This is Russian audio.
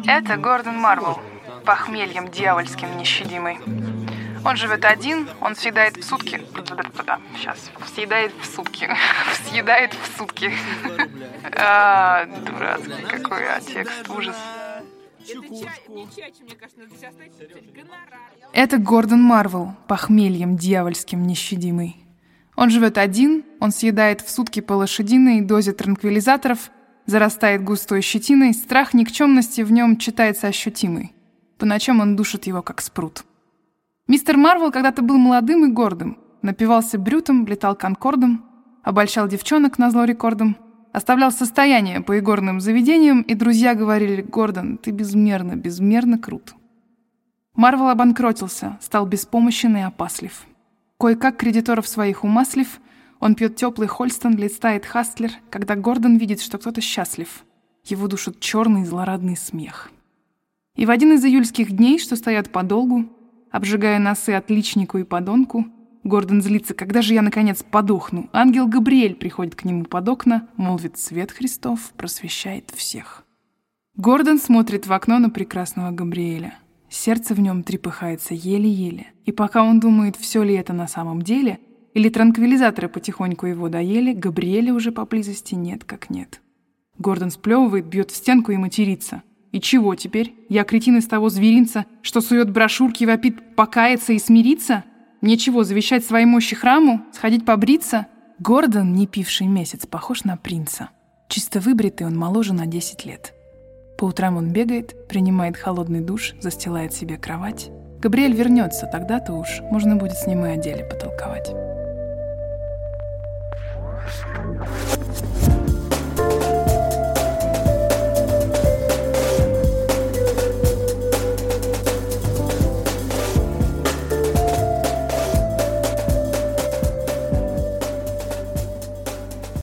Это Гордон Марвел, похмельем дьявольским нещадимый. Он живет один, он съедает в сутки. Съедает в сутки. Съедает в сутки. Дурацкий какой текст, ужас. Это Гордон Марвел, похмельем дьявольским нещадимый. Он живет один, он съедает в сутки по лошадиной дозе транквилизаторов, зарастает густой щетиной, страх никчемности в нем читается ощутимый. По ночам он душит его, как спрут. Мистер Марвел когда-то был молодым и гордым, напивался брютом, летал конкордом, обольщал девчонок назло рекордом, оставлял состояние по игорным заведениям, и друзья говорили: «Гордон, ты безмерно, безмерно крут». Марвел обанкротился, стал беспомощен и опаслив. Кое-как кредиторов своих умаслив, он пьет теплый Хольстон, листает Хастлер, когда Гордон видит, что кто-то счастлив. Его душит черный злорадный смех. И в один из июльских дней, что стоят подолгу, обжигая носы отличнику и подонку, Гордон злится: когда же я, наконец, подохну? Ангел Габриэль приходит к нему под окна, молвит: свет Христов просвещает всех. Гордон смотрит в окно на прекрасного Габриэля. Сердце в нем трепыхается еле-еле. И пока он думает, все ли это на самом деле, или транквилизаторы потихоньку его доели, Габриэля уже поблизости нет как нет. Гордон сплевывает, бьет в стенку и матерится. И чего теперь? Я кретин из того зверинца, что сует брошюрки, вопит покаяться и смириться? Нечего завещать своей мощи храму, сходить побриться? Гордон, не пивший месяц, похож на принца. Чисто выбритый, он моложе на 10 лет. По утрам он бегает, принимает холодный душ, застилает себе кровать. Габриэль вернется, тогда-то уж можно будет с ним и о деле потолковать.